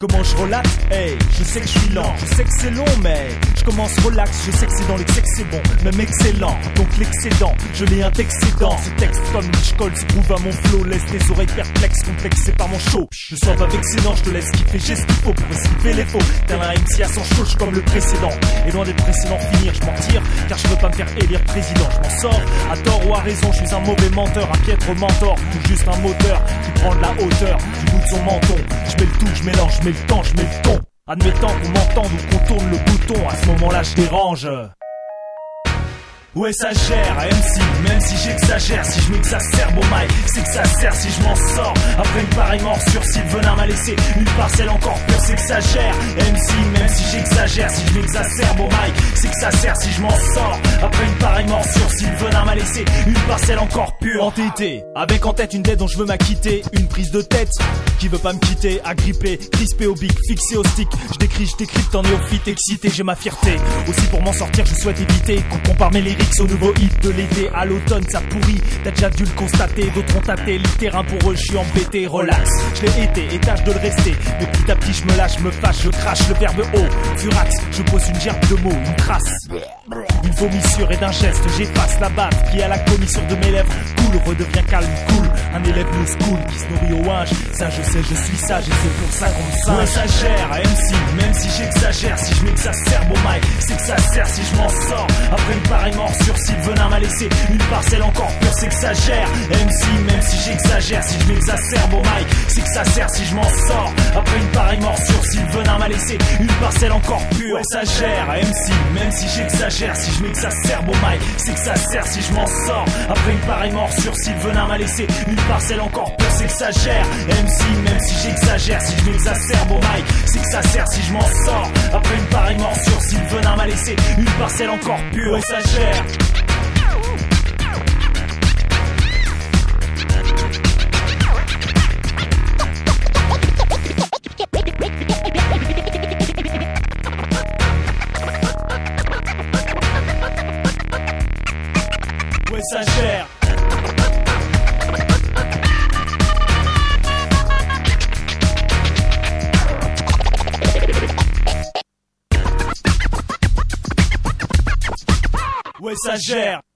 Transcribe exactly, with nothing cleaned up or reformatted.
Comment je relaxe? Hey, je sais que je suis lent, je sais que c'est long, mais je commence relax, je sais que c'est dans l'excès que c'est bon, même excellent. Donc l'excédent, je l'ai un excédent. Ce texte comme Mitch Cole se prouve à mon flow, laisse tes oreilles perplexes, complexées par mon show. Je sois pas vexénant, je te laisse kiffer, j'ai ce qu'il faut pour esquiver les faux. T'as un M C à son chauche comme le précédent, et loin des précédents finir, je m'en tire, car je veux pas me faire élire président. Je m'en sors, à tort ou à raison, je suis un mauvais menteur, un piètre mentor, tout juste un moteur qui prend de la hauteur du bout de son menton. Je mets le tout, je mélange, je mets le temps, je mets le ton. Admettant qu'on m'entende ou qu'on tourne le bouton, à ce moment-là je dérange. Ouais ça gère, M C, même si j'exagère, si je m'exacerbe au mic, c'est que ça sert si je m'en sors. Après une pareille morsure, si le venin m'a laissé une parcelle encore pure, c'est que ça gère. M C, même si j'exagère, si je m'exacerbe au mic, c'est que ça sert si je m'en sors. Après une pareille morsure, si le venin m'a laissé une parcelle encore pure. Entêté, avec en tête une dette dont je veux m'acquitter, une prise de tête qui veut pas me quitter, agrippé, crispé au bic, fixé au stick. Je décris, je décrypte en néophyte, excité, j'ai ma fierté. Aussi pour m'en sortir, je souhaite éviter qu'on compare mes lyrics au nouveau hit de l'été à l'automne, ça pourrit. T'as déjà dû le constater, d'autres ont tâté le terrain pour eux, je suis embêté, relax. Je l'ai été et tâche de le rester, mais petit à petit je me lâche, me fâche, je crache le verbe haut. Furax, je pose une gerbe de mots, une trace, une vomissure et d'un geste, j'efface la baffe qui à la commissure de mes lèvres coule, redevient calme, cool. Un élève new school qui se nourrit au linge, ça je sais, je suis sage et c'est pour ça qu'on me singe. Ouais ça gère, M C, même si j'exagère, si je m'exacerbe au mic, c'est que ça sert si je m'en sors. Après une pareille morsure, si le venin m'a laissé une parcelle encore pure, c'est que ça gère. M C, même si j'exagère, si je m'exacerbe au mic, c'est que ça sert si je m'en sors. Après une pareille morsure, si le venin m'a laissé une parcelle encore pure, ouais ça gère. M C, même si j'exagère, si je m'exacerbe au mic, c'est que ça sert si je m'en sors. Après une pareille morsure, si le venin m'a laissé une parcelle encore pure, c'est que ça gère. M C, même si j'exagère, si je m'exacerbe au mic, c'est que ça sert si je m'en sors. Après une pareille morsure, si le venin m'a laissé une parcelle encore pure, ouais ça gère. Ouais ça gère. Ouais ça gère.